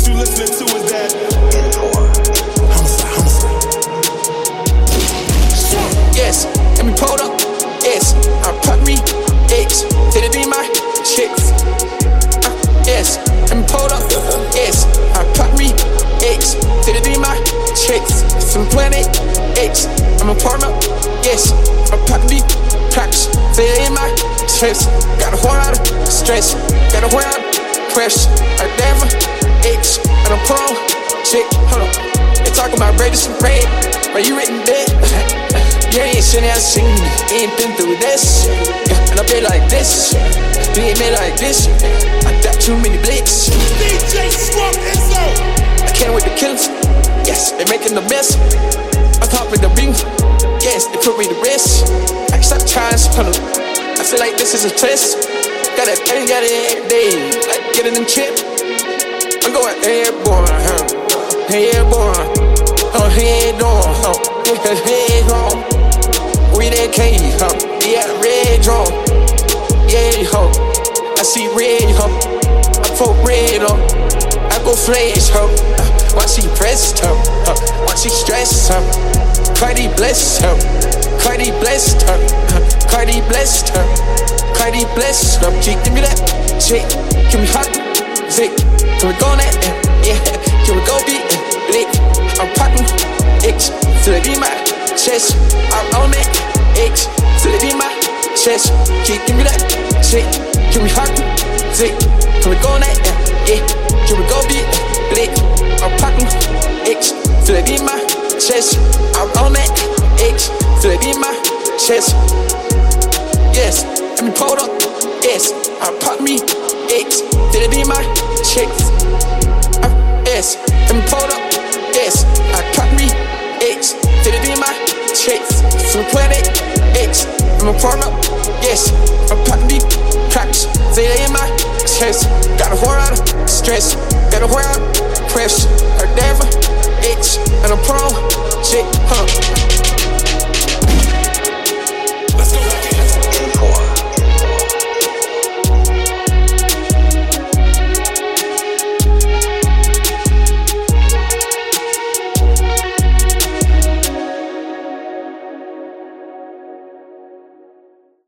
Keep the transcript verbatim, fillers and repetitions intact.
you listening to is that homicide, homicide. Yes, let me pull up. Yes, I pop me. X, did it be my chicks? Uh, yes, let me pull up. Yes, I pop me. X, did it be my chicks? Some planet X, I'm a partner. Yes, I pop me. Packs, say it in my chest. Got a whole lot of stress. Got a whole lot of pressure. I damn X, and I'm pro. Chick, hold up. They talking about Brady some red, but you written dead. You ain't seen that seen me, ain't been through this. Yeah, and I been like this, you ain't been like this. I got too many blicks. D J Swamp Izzo. I can't wait to kill us. Yes, they making the mess. I'm topping the beam. Yes, they put me to rest. I stop trying to spin them. I feel like this is a test. Got that thing, got it every day. Like getting them chip. I'm going airborne, huh? Airborne. Oh, head on, huh? Head on. We that K, huh? Yeah, red drum. Yeah, huh? I see red, huh? I put red on. I go flash, huh? Watch she pressed, huh? Watch she stressed, huh? Cardi blessed, huh? Cardi blessed, huh? Cardi blessed, huh? Cardi blessed, huh? G, give me that shit. Give me hot, zick. Can we go on that? Yeah, can we go beat lit? I'm popping X, till it be my chest. I'm on that X, till it be my chest. G, give me that shit. Can we hot, zick? Can we go on that? Yeah, can we go beat lit? I'm popping X, till it be my chest. I'm on that X, till it be my chest. Yes, let me pull up. Yes, I pop me X, till it be my chicks. Uh, yes, let me pull up. Yes, I pop me X, till it be my chicks. From planet X, I'm a partner. Yes, I'm popping me cracks, say they in my chest. Got a whole lot of stress, got a whole lot of pressure. I never X, and I'm pro, shit, huh?